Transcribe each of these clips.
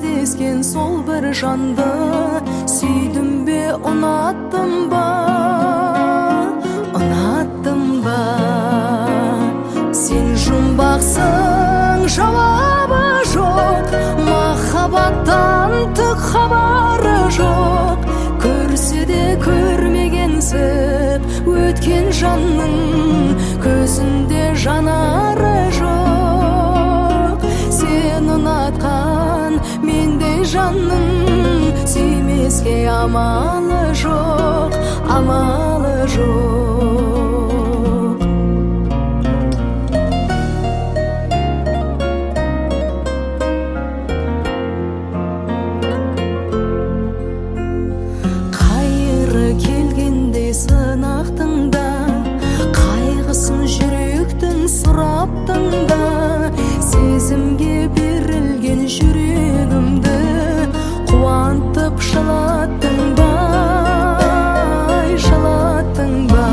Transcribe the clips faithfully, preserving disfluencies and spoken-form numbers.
кездескен сол бір жанды сүйдім бе, ұнаттым ба, ұнаттым ба? Сен жұмбақсың, жауабы жоқ, махаббаттан түк хабары жоқ. Көрсе де көрмегенсіп, өткен жанның көзінде жанары жоқ. Сен ұнатқан мендей жанның сүймеске амалы жоқ, амалы жоқ. Сынақтың да, қайғысын жүректің сұраптың да, сезімге берілген жүрегімді қуантып жылаттың ба, жылаттың ба?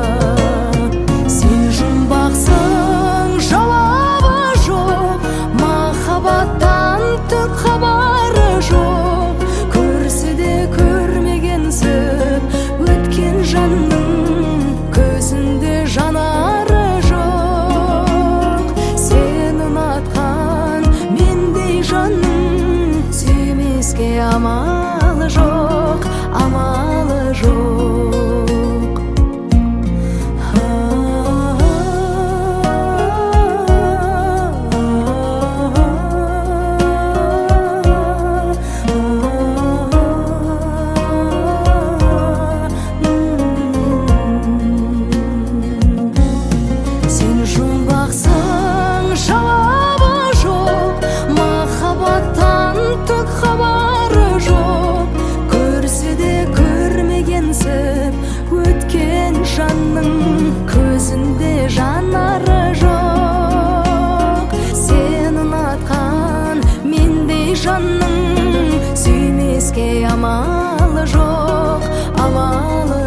Сен жұмбақсың, жауабы жоқ, махаббаттан түк хабары жоқ. Көрсе де көрмегенсіп, өткен жанның көзінде жанары жоқ. Сен ұнатқан мендей жанның сүймеске амалы жоқ, амалы жоқ. Жанның көзінде жанары жоқ. Сен ұнатқан мендей жанның сүймеске амалы жоқ, амалы